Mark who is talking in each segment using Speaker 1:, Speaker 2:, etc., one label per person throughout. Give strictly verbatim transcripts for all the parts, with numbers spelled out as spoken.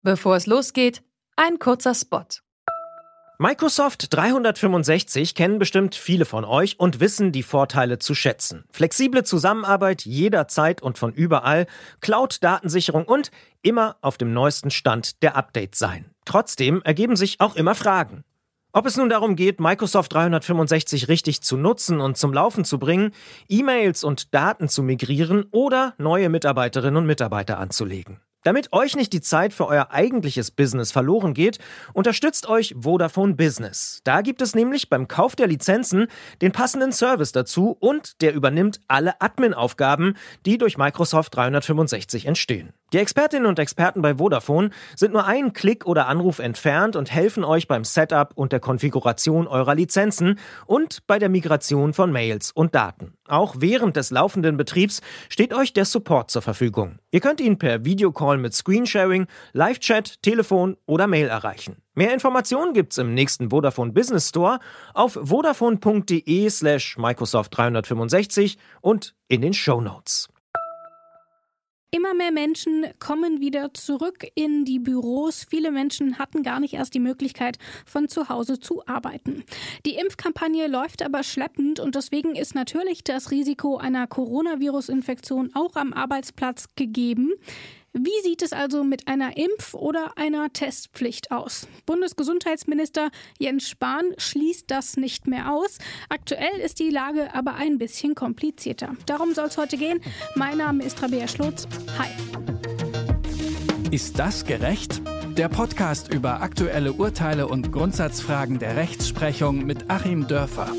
Speaker 1: Bevor es losgeht, ein kurzer Spot.
Speaker 2: Microsoft dreihundertfünfundsechzig kennen bestimmt viele von euch und wissen die Vorteile zu schätzen. Flexible Zusammenarbeit jederzeit und von überall, Cloud-Datensicherung und immer auf dem neuesten Stand der Updates sein. Trotzdem ergeben sich auch immer Fragen. Ob es nun darum geht, Microsoft dreihundertfünfundsechzig richtig zu nutzen und zum Laufen zu bringen, E-Mails und Daten zu migrieren oder neue Mitarbeiterinnen und Mitarbeiter anzulegen. Damit euch nicht die Zeit für euer eigentliches Business verloren geht, unterstützt euch Vodafone Business. Da gibt es nämlich beim Kauf der Lizenzen den passenden Service dazu und der übernimmt alle Admin-Aufgaben, die durch Microsoft dreihundertfünfundsechzig entstehen. Die Expertinnen und Experten bei Vodafone sind nur einen Klick oder Anruf entfernt und helfen euch beim Setup und der Konfiguration eurer Lizenzen und bei der Migration von Mails und Daten. Auch während des laufenden Betriebs steht euch der Support zur Verfügung. Ihr könnt ihn per Videocall mit Screensharing, Live-Chat, Telefon oder Mail erreichen. Mehr Informationen gibt's im nächsten Vodafone Business Store auf vodafone.de slash Microsoft dreihundertfünfundsechzig und in den Shownotes.
Speaker 3: Immer mehr Menschen kommen wieder zurück in die Büros. Viele Menschen hatten gar nicht erst die Möglichkeit, von zu Hause zu arbeiten. Die Impfkampagne läuft aber schleppend und deswegen ist natürlich das Risiko einer Coronavirus-Infektion auch am Arbeitsplatz gegeben. Wie sieht es also mit einer Impf- oder einer Testpflicht aus? Bundesgesundheitsminister Jens Spahn schließt das nicht mehr aus. Aktuell ist die Lage aber ein bisschen komplizierter. Darum soll es heute gehen. Mein Name ist Rabea Schlotz. Hi.
Speaker 4: Ist das gerecht? Der Podcast über aktuelle Urteile und Grundsatzfragen der Rechtsprechung mit Achim Dörfer.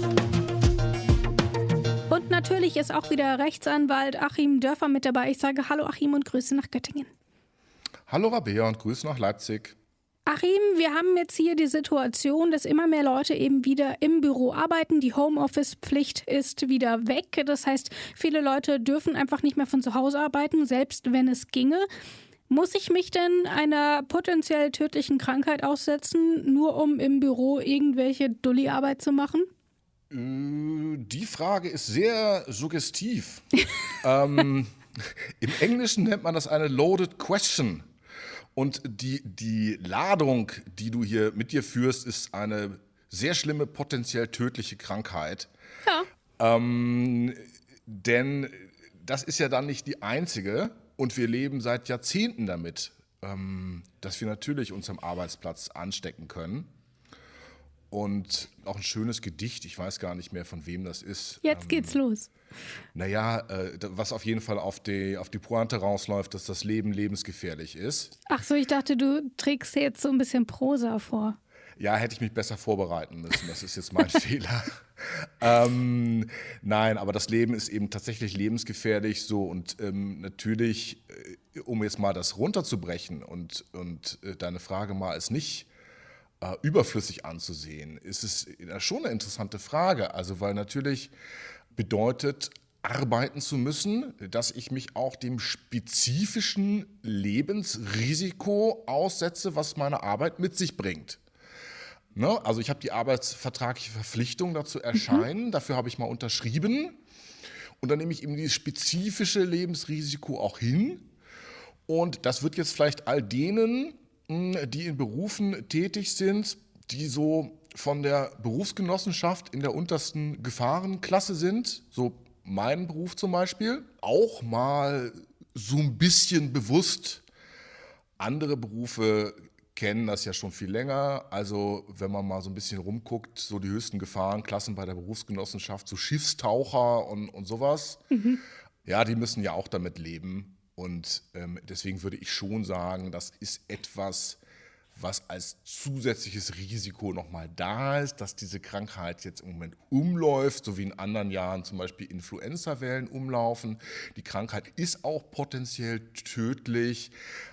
Speaker 3: Und natürlich ist auch wieder Rechtsanwalt Achim Dörfer mit dabei. Ich sage Hallo Achim und Grüße nach Göttingen.
Speaker 5: Hallo Rabea und Grüße nach Leipzig.
Speaker 3: Achim, wir haben jetzt hier die Situation, dass immer mehr Leute eben wieder im Büro arbeiten. Die Homeoffice-Pflicht ist wieder weg. Das heißt, viele Leute dürfen einfach nicht mehr von zu Hause arbeiten, selbst wenn es ginge. Muss ich mich denn einer potenziell tödlichen Krankheit aussetzen, nur um im Büro irgendwelche Dulli-Arbeit zu machen?
Speaker 5: Die Frage ist sehr suggestiv. ähm, Im Englischen nennt man das eine loaded question. Und die, die Ladung, die du hier mit dir führst, ist eine sehr schlimme, potenziell tödliche Krankheit.
Speaker 3: Ja.
Speaker 5: Ähm, denn das ist ja dann nicht die einzige. Und wir leben seit Jahrzehnten damit, ähm, dass wir natürlich uns am Arbeitsplatz anstecken können. Und auch ein schönes Gedicht, ich weiß gar nicht mehr, von wem das ist.
Speaker 3: Jetzt ähm, geht's los.
Speaker 5: Naja, äh, was auf jeden Fall auf die, auf die Pointe rausläuft, dass das Leben lebensgefährlich ist.
Speaker 3: Ach so, ich dachte, du trägst jetzt so ein bisschen Prosa vor.
Speaker 5: Ja, hätte ich mich besser vorbereiten müssen, das ist jetzt mein Fehler. Ähm, nein, aber das Leben ist eben tatsächlich lebensgefährlich so und ähm, natürlich, äh, um jetzt mal das runterzubrechen und, und äh, deine Frage mal als nicht Äh, überflüssig anzusehen, ist es schon eine interessante Frage. Also weil natürlich bedeutet, arbeiten zu müssen, dass ich mich auch dem spezifischen Lebensrisiko aussetze, was meine Arbeit mit sich bringt. Ne? Also ich habe die arbeitsvertragliche Verpflichtung dazu erscheinen, mhm. dafür habe ich mal unterschrieben und dann nehme ich eben dieses spezifische Lebensrisiko auch hin und das wird jetzt vielleicht all denen, die in Berufen tätig sind, die so von der Berufsgenossenschaft in der untersten Gefahrenklasse sind, so mein Beruf zum Beispiel, auch mal so ein bisschen bewusst. Andere Berufe kennen das ja schon viel länger, also wenn man mal so ein bisschen rumguckt, so die höchsten Gefahrenklassen bei der Berufsgenossenschaft, so Schiffstaucher und, und sowas, mhm. ja, die müssen ja auch damit leben. Und ähm, deswegen würde ich schon sagen, das ist etwas, was als zusätzliches Risiko nochmal da ist, dass diese Krankheit jetzt im Moment umläuft, so wie in anderen Jahren zum Beispiel Influenza-Wellen umlaufen. Die Krankheit ist auch potenziell tödlich,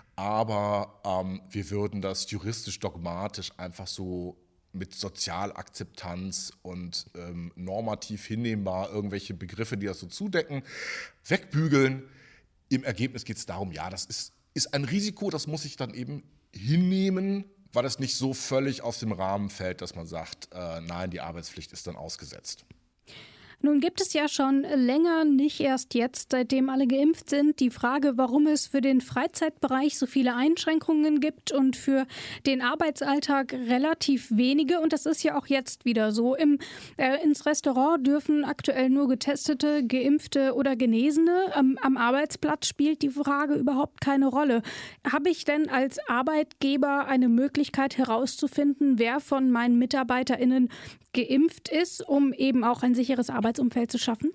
Speaker 5: aber ähm, wir würden das juristisch dogmatisch einfach so mit Sozialakzeptanz und ähm, normativ hinnehmbar irgendwelche Begriffe, die das so zudecken, wegbügeln. Im Ergebnis geht es darum, ja, das ist, ist ein Risiko, das muss ich dann eben hinnehmen, weil es nicht so völlig aus dem Rahmen fällt, dass man sagt, äh, nein, die Arbeitspflicht ist dann ausgesetzt.
Speaker 3: Nun gibt es ja schon länger, nicht erst jetzt, seitdem alle geimpft sind, die Frage, warum es für den Freizeitbereich so viele Einschränkungen gibt und für den Arbeitsalltag relativ wenige. Und das ist ja auch jetzt wieder so. Im, äh, ins Restaurant dürfen aktuell nur Getestete, Geimpfte oder Genesene. Am, am Arbeitsplatz spielt die Frage überhaupt keine Rolle. Habe ich denn als Arbeitgeber eine Möglichkeit herauszufinden, wer von meinen MitarbeiterInnen geimpft ist, um eben auch ein sicheres Arbeitsumfeld zu schaffen?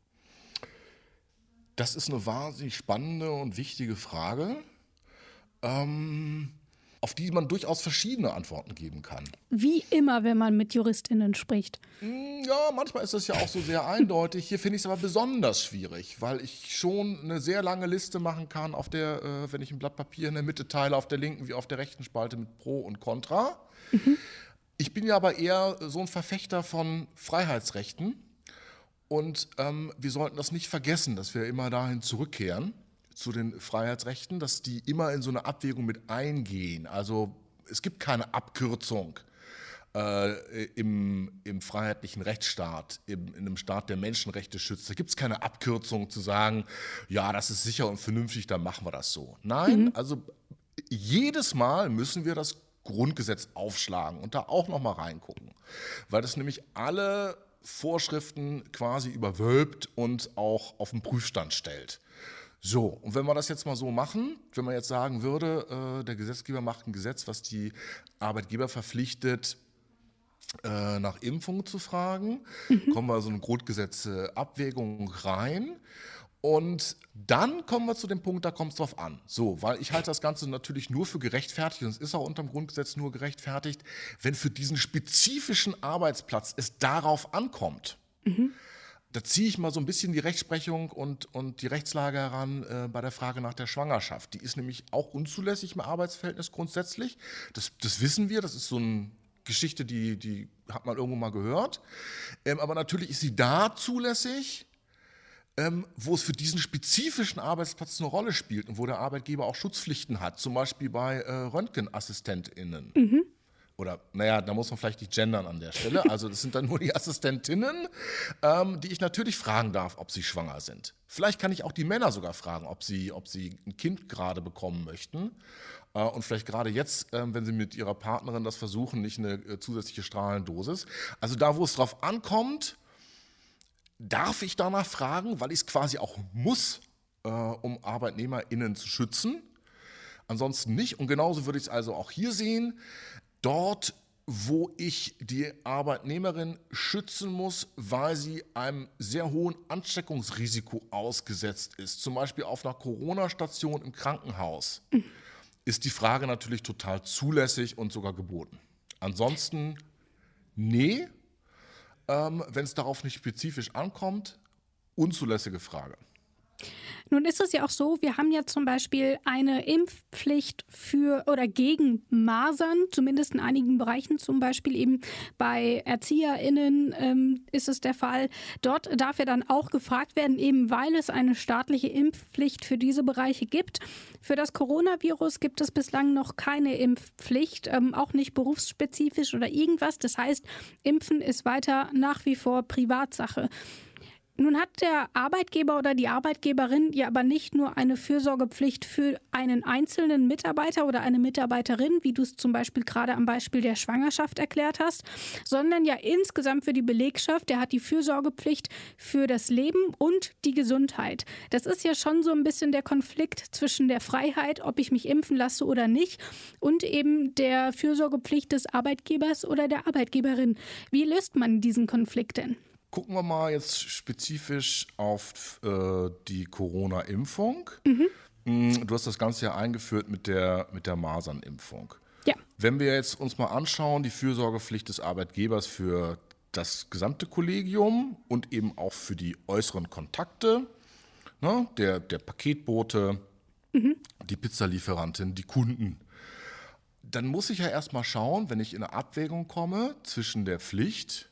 Speaker 5: Das ist eine wahnsinnig spannende und wichtige Frage, ähm, auf die man durchaus verschiedene Antworten geben kann.
Speaker 3: Wie immer, wenn man mit JuristInnen spricht.
Speaker 5: Ja, manchmal ist das ja auch so sehr eindeutig. Hier finde ich es aber besonders schwierig, weil ich schon eine sehr lange Liste machen kann, auf der, äh, wenn ich ein Blatt Papier in der Mitte teile, auf der linken wie auf der rechten Spalte mit Pro und Contra. Mhm. Ich bin ja aber eher so ein Verfechter von Freiheitsrechten und ähm, wir sollten das nicht vergessen, dass wir immer dahin zurückkehren zu den Freiheitsrechten, dass die immer in so eine Abwägung mit eingehen. Also es gibt keine Abkürzung äh, im, im freiheitlichen Rechtsstaat, im, in einem Staat, der Menschenrechte schützt. Da gibt es keine Abkürzung zu sagen, ja, das ist sicher und vernünftig, dann machen wir das so. Nein, mhm. also jedes Mal müssen wir das Grundgesetz aufschlagen und da auch noch mal reingucken, weil das nämlich alle Vorschriften quasi überwölbt und auch auf den Prüfstand stellt. So, und wenn wir das jetzt mal so machen, wenn man jetzt sagen würde, äh, der Gesetzgeber macht ein Gesetz, was die Arbeitgeber verpflichtet, äh, nach Impfungen zu fragen, mhm. kommen wir so eine Grundgesetzabwägung rein. Und dann kommen wir zu dem Punkt, da kommt es drauf an. So, weil ich halte das Ganze natürlich nur für gerechtfertigt, und es ist auch unter dem Grundgesetz nur gerechtfertigt, wenn für diesen spezifischen Arbeitsplatz es darauf ankommt. Mhm. Da ziehe ich mal so ein bisschen die Rechtsprechung und, und die Rechtslage heran äh, bei der Frage nach der Schwangerschaft. Die ist nämlich auch unzulässig im Arbeitsverhältnis grundsätzlich. Das, das wissen wir, das ist so eine Geschichte, die, die hat man irgendwo mal gehört. Ähm, aber natürlich ist sie da zulässig, Ähm, wo es für diesen spezifischen Arbeitsplatz eine Rolle spielt und wo der Arbeitgeber auch Schutzpflichten hat, zum Beispiel bei äh, RöntgenassistentInnen. Mhm. Oder, naja, da muss man vielleicht nicht gendern an der Stelle. Also das sind dann nur die Assistentinnen, ähm, die ich natürlich fragen darf, ob sie schwanger sind. Vielleicht kann ich auch die Männer sogar fragen, ob sie, ob sie ein Kind gerade bekommen möchten. Äh, und vielleicht gerade jetzt, äh, wenn sie mit ihrer Partnerin das versuchen, nicht eine äh, zusätzliche Strahlendosis. Also da, wo es drauf ankommt, darf ich danach fragen, weil ich es quasi auch muss, äh, um ArbeitnehmerInnen zu schützen. Ansonsten nicht. Und genauso würde ich es also auch hier sehen. Dort, wo ich die Arbeitnehmerin schützen muss, weil sie einem sehr hohen Ansteckungsrisiko ausgesetzt ist, zum Beispiel auf einer Corona-Station im Krankenhaus, mhm. ist die Frage natürlich total zulässig und sogar geboten. Ansonsten, nee. Ähm, wenn es darauf nicht spezifisch ankommt, unzulässige Frage.
Speaker 3: Nun ist es ja auch so, wir haben ja zum Beispiel eine Impfpflicht für oder gegen Masern, zumindest in einigen Bereichen, zum Beispiel eben bei ErzieherInnen ähm, ist es der Fall. Dort darf ja dann auch gefragt werden, eben weil es eine staatliche Impfpflicht für diese Bereiche gibt. Für das Coronavirus gibt es bislang noch keine Impfpflicht, ähm, auch nicht berufsspezifisch oder irgendwas. Das heißt, Impfen ist weiter nach wie vor Privatsache. Nun hat der Arbeitgeber oder die Arbeitgeberin ja aber nicht nur eine Fürsorgepflicht für einen einzelnen Mitarbeiter oder eine Mitarbeiterin, wie du es zum Beispiel gerade am Beispiel der Schwangerschaft erklärt hast, sondern ja insgesamt für die Belegschaft. Der hat die Fürsorgepflicht für das Leben und die Gesundheit. Das ist ja schon so ein bisschen der Konflikt zwischen der Freiheit, ob ich mich impfen lasse oder nicht, und eben der Fürsorgepflicht des Arbeitgebers oder der Arbeitgeberin. Wie löst man diesen Konflikt denn?
Speaker 5: Gucken wir mal jetzt spezifisch auf äh, die Corona-Impfung. Mhm. Du hast das Ganze ja eingeführt mit der, mit der Masernimpfung.
Speaker 3: Ja.
Speaker 5: Wenn wir jetzt uns mal anschauen, die Fürsorgepflicht des Arbeitgebers für das gesamte Kollegium und eben auch für die äußeren Kontakte, ne, der, der Paketbote, mhm. die Pizzalieferantin, die Kunden, dann muss ich ja erstmal schauen, wenn ich in eine Abwägung komme zwischen der Pflicht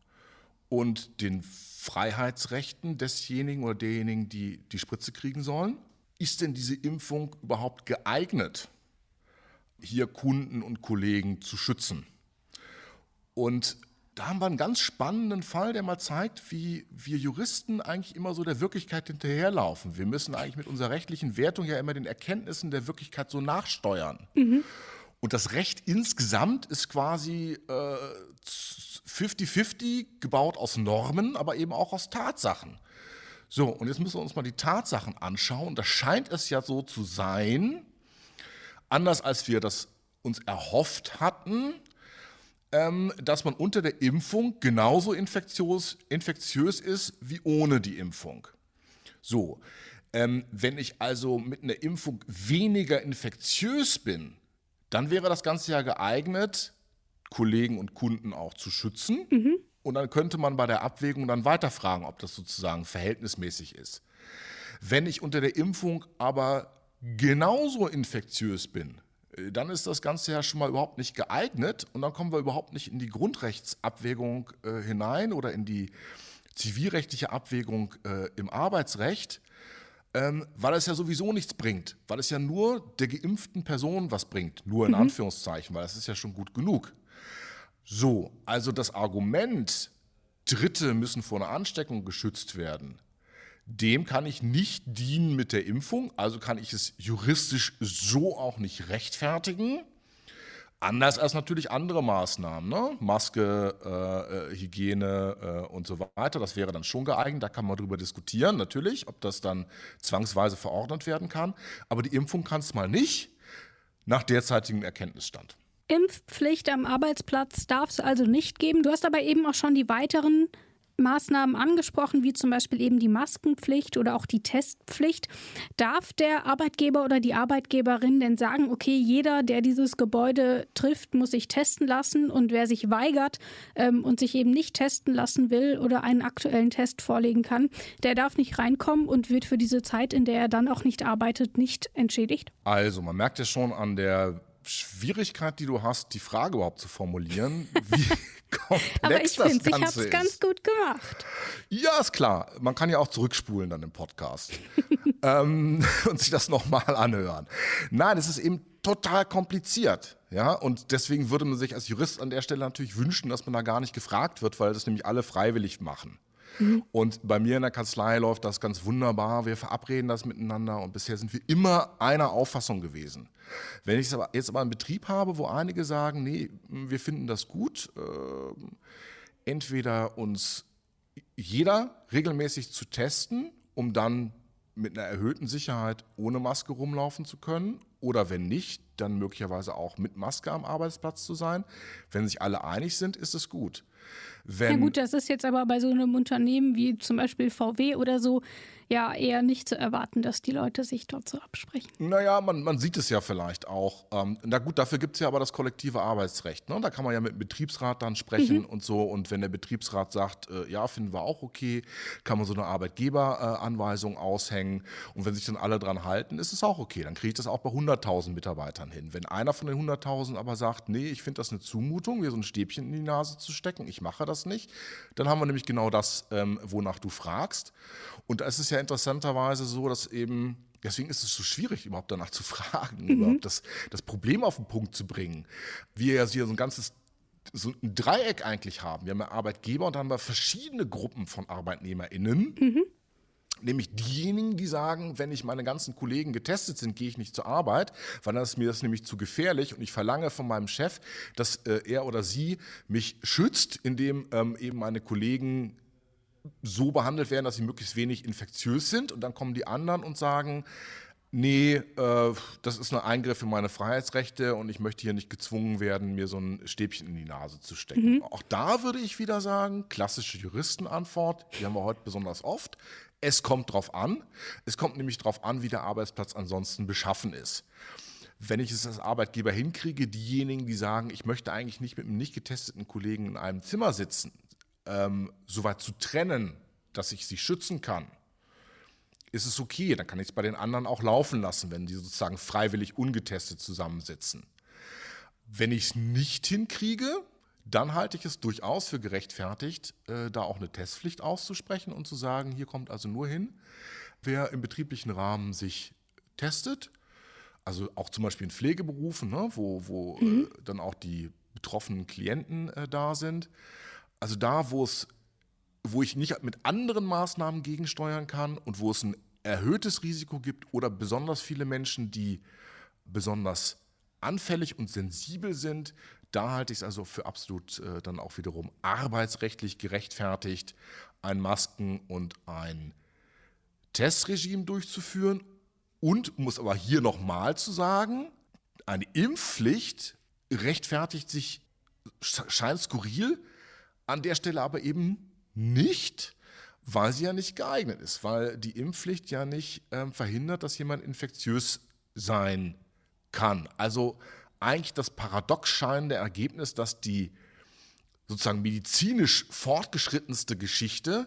Speaker 5: und den Freiheitsrechten desjenigen oder derjenigen, die die Spritze kriegen sollen. Ist denn diese Impfung überhaupt geeignet, hier Kunden und Kollegen zu schützen? Und da haben wir einen ganz spannenden Fall, der mal zeigt, wie wir Juristen eigentlich immer so der Wirklichkeit hinterherlaufen. Wir müssen eigentlich mit unserer rechtlichen Wertung ja immer den Erkenntnissen der Wirklichkeit so nachsteuern. Mhm. Und das Recht insgesamt ist quasi äh, fünfzig fünfzig gebaut aus Normen, aber eben auch aus Tatsachen. So, und jetzt müssen wir uns mal die Tatsachen anschauen. Da scheint es ja so zu sein, anders als wir das uns erhofft hatten, ähm, dass man unter der Impfung genauso infektiös, infektiös ist wie ohne die Impfung. So, ähm, wenn ich also mit einer Impfung weniger infektiös bin, dann wäre das Ganze ja geeignet, Kollegen und Kunden auch zu schützen. Mhm. Und dann könnte man bei der Abwägung dann weiterfragen, ob das sozusagen verhältnismäßig ist. Wenn ich unter der Impfung aber genauso infektiös bin, dann ist das Ganze ja schon mal überhaupt nicht geeignet und dann kommen wir überhaupt nicht in die Grundrechtsabwägung äh, hinein oder in die zivilrechtliche Abwägung äh, im Arbeitsrecht, ähm, weil es ja sowieso nichts bringt, weil es ja nur der geimpften Person was bringt, nur in mhm. Anführungszeichen, weil das ist ja schon gut genug. So, also das Argument, Dritte müssen vor einer Ansteckung geschützt werden, dem kann ich nicht dienen mit der Impfung, also kann ich es juristisch so auch nicht rechtfertigen. Anders als natürlich andere Maßnahmen, ne? Maske, äh, Hygiene äh, und so weiter, das wäre dann schon geeignet, da kann man drüber diskutieren, natürlich, ob das dann zwangsweise verordnet werden kann. Aber die Impfung kann es mal nicht, nach derzeitigem Erkenntnisstand.
Speaker 3: Impfpflicht am Arbeitsplatz darf es also nicht geben. Du hast aber eben auch schon die weiteren Maßnahmen angesprochen, wie zum Beispiel eben die Maskenpflicht oder auch die Testpflicht. Darf der Arbeitgeber oder die Arbeitgeberin denn sagen, okay, jeder, der dieses Gebäude trifft, muss sich testen lassen und wer sich weigert ähm, und sich eben nicht testen lassen will oder einen aktuellen Test vorlegen kann, der darf nicht reinkommen und wird für diese Zeit, in der er dann auch nicht arbeitet, nicht entschädigt?
Speaker 5: Also man merkt ja schon an der Schwierigkeit, die du hast, die Frage überhaupt zu formulieren, wie komplex
Speaker 3: Aber ich
Speaker 5: das
Speaker 3: finde, ich
Speaker 5: Ganze
Speaker 3: habe es
Speaker 5: ist.
Speaker 3: ganz gut gemacht.
Speaker 5: Ja, ist klar. Man kann ja auch zurückspulen dann im Podcast ähm, und sich das nochmal anhören. Nein, es ist eben total kompliziert. Ja? Und deswegen würde man sich als Jurist an der Stelle natürlich wünschen, dass man da gar nicht gefragt wird, weil das nämlich alle freiwillig machen. Mhm. Und bei mir in der Kanzlei läuft das ganz wunderbar. Wir verabreden das miteinander und bisher sind wir immer einer Auffassung gewesen. Wenn ich es aber jetzt aber einen Betrieb habe, wo einige sagen, nee, wir finden das gut, äh, entweder uns jeder regelmäßig zu testen, um dann mit einer erhöhten Sicherheit ohne Maske rumlaufen zu können, oder wenn nicht, dann möglicherweise auch mit Maske am Arbeitsplatz zu sein. Wenn sich alle einig sind, ist es gut. Wenn,
Speaker 3: ja gut, das ist jetzt aber bei so einem Unternehmen wie zum Beispiel V W oder so ja eher nicht zu erwarten, dass die Leute sich dort so absprechen.
Speaker 5: Naja, man, man sieht es ja vielleicht auch. Ähm, na gut, dafür gibt es ja aber das kollektive Arbeitsrecht. Ne? Da kann man ja mit dem Betriebsrat dann sprechen mhm. und so. Und wenn der Betriebsrat sagt, äh, ja, finden wir auch okay, kann man so eine Arbeitgeberanweisung äh, aushängen. Und wenn sich dann alle dran halten, ist es auch okay. Dann kriege ich das auch bei hunderttausend Mitarbeitern hin. Wenn einer von den hunderttausend aber sagt, nee, ich finde das eine Zumutung, mir so ein Stäbchen in die Nase zu stecken, ich mache das nicht, dann haben wir nämlich genau das, ähm, wonach du fragst. Und da ist es ja interessanterweise so, dass eben, deswegen ist es so schwierig, überhaupt danach zu fragen, mhm. überhaupt das, das Problem auf den Punkt zu bringen. Wir ja hier so ein ganzes, so ein Dreieck eigentlich haben. Wir haben ja Arbeitgeber und dann haben wir verschiedene Gruppen von ArbeitnehmerInnen. Mhm. Nämlich diejenigen, die sagen, wenn ich meine ganzen Kollegen getestet sind, gehe ich nicht zur Arbeit, weil dann ist mir das nämlich zu gefährlich und ich verlange von meinem Chef, dass äh, er oder sie mich schützt, indem ähm, eben meine Kollegen so behandelt werden, dass sie möglichst wenig infektiös sind. Und dann kommen die anderen und sagen, nee, äh, das ist ein Eingriff in meine Freiheitsrechte und ich möchte hier nicht gezwungen werden, mir so ein Stäbchen in die Nase zu stecken. Mhm. Auch da würde ich wieder sagen, klassische Juristenantwort, die haben wir heute besonders oft. Es kommt drauf an. Es kommt nämlich drauf an, wie der Arbeitsplatz ansonsten beschaffen ist. Wenn ich es als Arbeitgeber hinkriege, diejenigen, die sagen, ich möchte eigentlich nicht mit einem nicht getesteten Kollegen in einem Zimmer sitzen, ähm, so weit zu trennen, dass ich sie schützen kann, ist es okay. Dann kann ich es bei den anderen auch laufen lassen, wenn die sozusagen freiwillig ungetestet zusammensitzen. Wenn ich es nicht hinkriege, dann halte ich es durchaus für gerechtfertigt, äh, da auch eine Testpflicht auszusprechen und zu sagen, hier kommt also nur hin, wer im betrieblichen Rahmen sich testet, also auch zum Beispiel in Pflegeberufen, ne, wo, wo mhm. äh, dann auch die betroffenen Klienten äh, da sind. also da, wo es, wo ich nicht mit anderen Maßnahmen gegensteuern kann und wo es ein erhöhtes Risiko gibt oder besonders viele Menschen, die besonders anfällig und sensibel sind, da halte ich es also für absolut äh, dann auch wiederum arbeitsrechtlich gerechtfertigt, ein Masken- und ein Testregime durchzuführen und muss aber hier nochmal zu sagen, eine Impfpflicht rechtfertigt sich, scheint skurril, an der Stelle aber eben nicht, weil sie ja nicht geeignet ist, weil die Impfpflicht ja nicht ähm, verhindert, dass jemand infektiös sein kann. Also eigentlich das paradox scheinende Ergebnis, dass die sozusagen medizinisch fortgeschrittenste Geschichte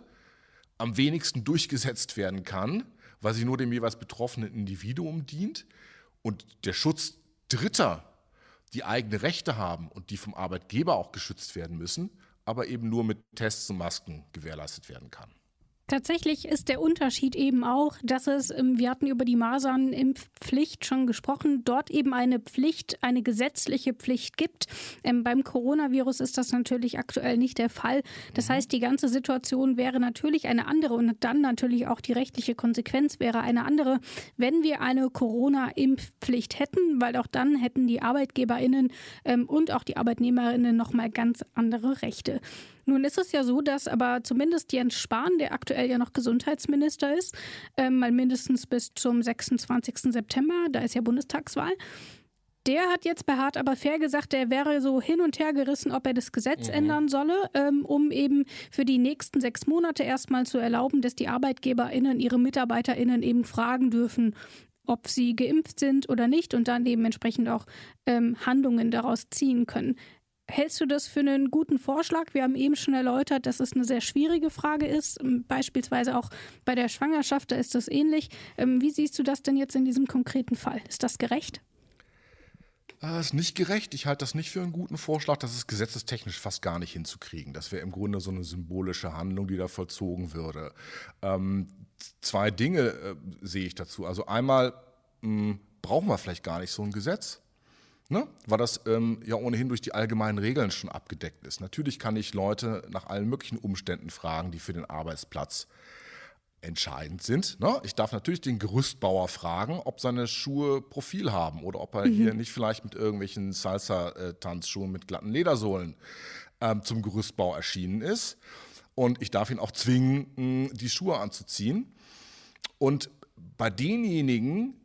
Speaker 5: am wenigsten durchgesetzt werden kann, weil sie nur dem jeweils betroffenen Individuum dient und der Schutz Dritter, die eigene Rechte haben und die vom Arbeitgeber auch geschützt werden müssen, aber eben nur mit Tests und Masken gewährleistet werden kann.
Speaker 3: Tatsächlich ist der Unterschied eben auch, dass es, wir hatten über die Masernimpfpflicht schon gesprochen, dort eben eine Pflicht, eine gesetzliche Pflicht gibt. Ähm, beim Coronavirus ist das natürlich aktuell nicht der Fall. Das heißt, die ganze Situation wäre natürlich eine andere und dann natürlich auch die rechtliche Konsequenz wäre eine andere, wenn wir eine Corona-Impfpflicht hätten, weil auch dann hätten die ArbeitgeberInnen ähm, und auch die ArbeitnehmerInnen nochmal ganz andere Rechte. Nun ist es ja so, dass aber zumindest Jens Spahn, der aktuell ja noch Gesundheitsminister ist, äh, mal mindestens bis zum sechsundzwanzigsten September, da ist ja Bundestagswahl, der hat jetzt bei Hart aber fair gesagt, er wäre so hin und her gerissen, ob er das Gesetz mhm. ändern solle, ähm, um eben für die nächsten sechs Monate erstmal zu erlauben, dass die ArbeitgeberInnen ihre MitarbeiterInnen eben fragen dürfen, ob sie geimpft sind oder nicht und dann eben entsprechend auch ähm, Handlungen daraus ziehen können. Hältst du das für einen guten Vorschlag? Wir haben eben schon erläutert, dass es eine sehr schwierige Frage ist. Beispielsweise auch bei der Schwangerschaft, da ist das ähnlich. Wie siehst du das denn jetzt in diesem konkreten Fall? Ist das gerecht?
Speaker 5: Das ist nicht gerecht. Ich halte das nicht für einen guten Vorschlag. Das ist gesetzestechnisch fast gar nicht hinzukriegen. Das wäre im Grunde so eine symbolische Handlung, die da vollzogen würde. Ähm, zwei Dinge äh, sehe ich dazu. Also einmal mh, brauchen wir vielleicht gar nicht so ein Gesetz. Ne? Weil das ähm, ja ohnehin durch die allgemeinen Regeln schon abgedeckt ist. Natürlich kann ich Leute nach allen möglichen Umständen fragen, die für den Arbeitsplatz entscheidend sind. Ne? Ich darf natürlich den Gerüstbauer fragen, ob seine Schuhe Profil haben oder ob er mhm. hier nicht vielleicht mit irgendwelchen Salsa-Tanzschuhen mit glatten Ledersohlen ähm, zum Gerüstbau erschienen ist. Und ich darf ihn auch zwingen, mh, die Schuhe anzuziehen. Und bei denjenigen,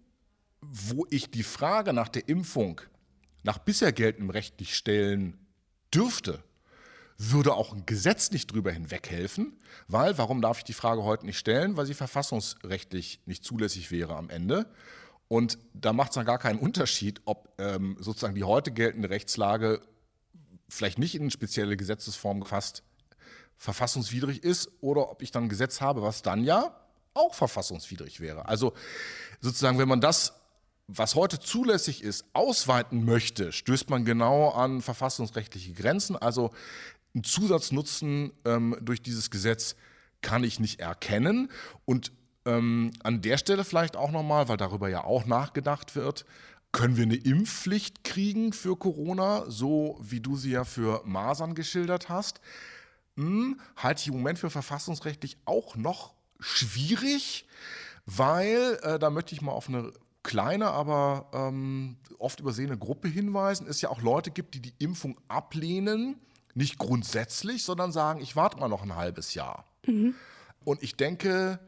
Speaker 5: wo ich die Frage nach der Impfung nach bisher geltendem Recht nicht stellen dürfte, würde auch ein Gesetz nicht drüber hinweghelfen, weil, warum darf ich die Frage heute nicht stellen? Weil sie verfassungsrechtlich nicht zulässig wäre am Ende. Und da macht es dann gar keinen Unterschied, ob ähm, sozusagen die heute geltende Rechtslage vielleicht nicht in spezielle Gesetzesform gefasst verfassungswidrig ist oder ob ich dann ein Gesetz habe, was dann ja auch verfassungswidrig wäre. Also sozusagen, wenn man das, was heute zulässig ist, ausweiten möchte, stößt man genau an verfassungsrechtliche Grenzen. Also einen Zusatznutzen ähm, durch dieses Gesetz kann ich nicht erkennen. Und ähm, an der Stelle vielleicht auch nochmal, weil darüber ja auch nachgedacht wird, können wir eine Impfpflicht kriegen für Corona, so wie du sie ja für Masern geschildert hast? Hm, halte ich im Moment für verfassungsrechtlich auch noch schwierig, weil, äh, da möchte ich mal auf eine kleine, aber ähm, oft übersehene Gruppe hinweisen, es ja auch Leute gibt, die die Impfung ablehnen, nicht grundsätzlich, sondern sagen, ich warte mal noch ein halbes Jahr. Mhm. Und ich denke,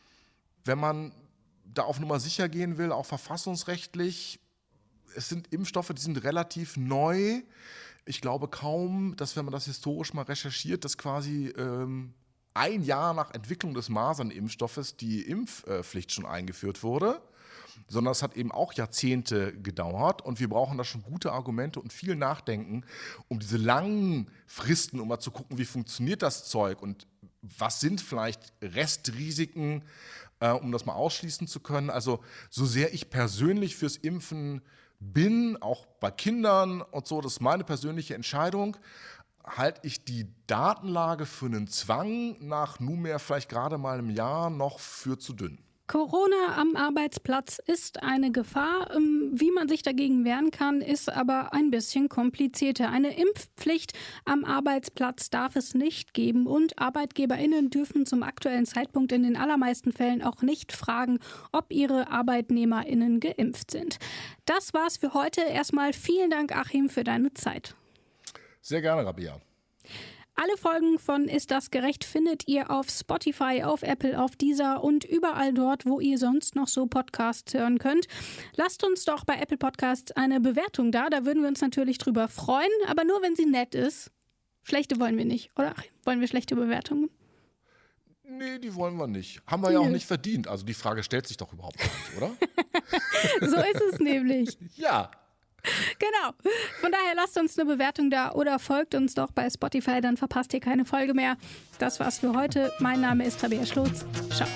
Speaker 5: wenn man da auf Nummer sicher gehen will, auch verfassungsrechtlich, es sind Impfstoffe, die sind relativ neu. Ich glaube kaum, dass, wenn man das historisch mal recherchiert, dass quasi ähm, ein Jahr nach Entwicklung des Masernimpfstoffes die Impfpflicht schon eingeführt wurde, sondern es hat eben auch Jahrzehnte gedauert und wir brauchen da schon gute Argumente und viel Nachdenken, um diese langen Fristen, um mal zu gucken, wie funktioniert das Zeug und was sind vielleicht Restrisiken, äh, um das mal ausschließen zu können. Also so sehr ich persönlich fürs Impfen bin, auch bei Kindern und so, das ist meine persönliche Entscheidung, halte ich die Datenlage für einen Zwang nach nunmehr vielleicht gerade mal einem Jahr noch für zu dünn.
Speaker 3: Corona am Arbeitsplatz ist eine Gefahr. Wie man sich dagegen wehren kann, ist aber ein bisschen komplizierter. Eine Impfpflicht am Arbeitsplatz darf es nicht geben und ArbeitgeberInnen dürfen zum aktuellen Zeitpunkt in den allermeisten Fällen auch nicht fragen, ob ihre ArbeitnehmerInnen geimpft sind. Das war's für heute. Erstmal vielen Dank, Achim, für deine Zeit.
Speaker 5: Sehr gerne, Rabea.
Speaker 3: Alle Folgen von Ist das gerecht findet ihr auf Spotify, auf Apple, auf Deezer und überall dort, wo ihr sonst noch so Podcasts hören könnt. Lasst uns doch bei Apple Podcasts eine Bewertung da, da würden wir uns natürlich drüber freuen, aber nur wenn sie nett ist. Schlechte wollen wir nicht, oder? Wollen wir schlechte Bewertungen?
Speaker 5: Nee, die wollen wir nicht. Haben wir ja auch nicht verdient. Also die Frage stellt sich doch überhaupt gar nicht, oder?
Speaker 3: So ist es nämlich.
Speaker 5: Ja.
Speaker 3: Genau. Von daher lasst uns eine Bewertung da oder folgt uns doch bei Spotify, dann verpasst ihr keine Folge mehr. Das war's für heute. Mein Name ist Rabea Schlotz. Ciao.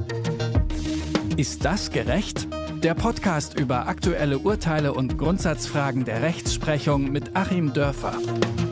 Speaker 4: Ist das gerecht? Der Podcast über aktuelle Urteile und Grundsatzfragen der Rechtsprechung mit Achim Dörfer.